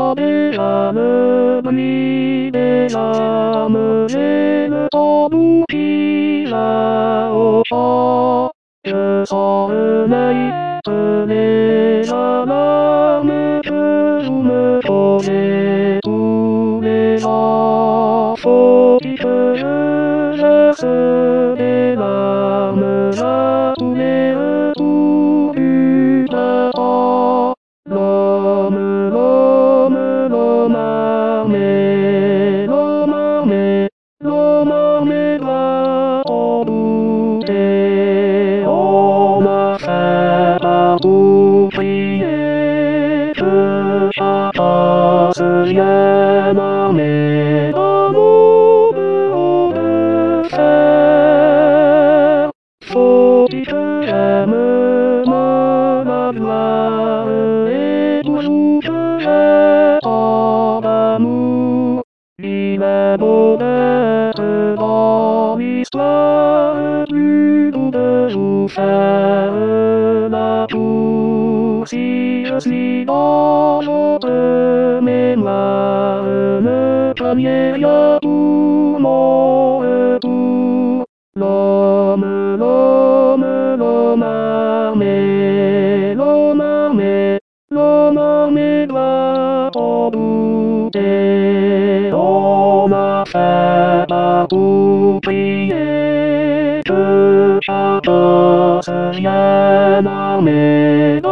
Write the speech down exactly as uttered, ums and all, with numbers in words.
des âmes bris des âmes, j'ai le tambour qui l'a au chant. Je sonne les alarmes que vous me posez tous les gens. Faut-il que je verse des larmes à tous les retours du printemps? L'homme, l'homme, l'homme armé, l'homme armé, l'homme armé doit en douter. On m'a fait partout prier que chacun se vienne armé d'un mot de haut de fer. Faut-il que j'aime ma gloire et toujours que j'ai tant d'amour? Il est beau d'être dans l'histoire, plus doux de vous faire la tour. Si je suis dans votre mémoire, ne craignez rien pour mon retour. L'homme, l'homme, l'homme armé, l'homme armé, l'homme armé doit en douter. On m'a fait partout prier que chacun se vienne armé.